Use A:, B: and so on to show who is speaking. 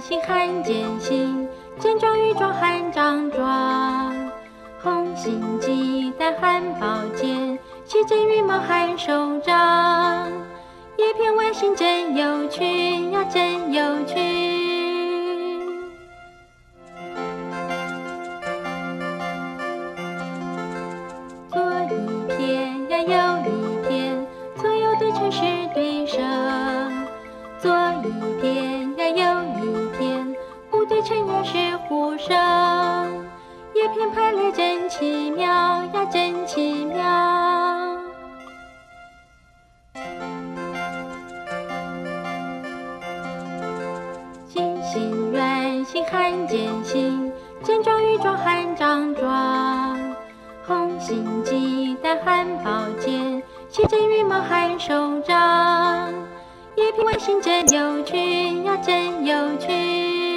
A: 星汉奸星，健壮羽壮汉张壮。红心鸡蛋汉宝剑，西征羽毛汉首长。叶片外形真有趣呀，真有趣。左一片呀，右一片，左右对称是对声。左一片呀，右一片，不对称也是互声。叶片排列真奇妙呀，真奇妙。星星圆星汉奸星，健壮羽壮汉张壮。红心鸡蛋汉宝剑，西征羽毛汉首长。叶片外形真有趣呀，真有趣。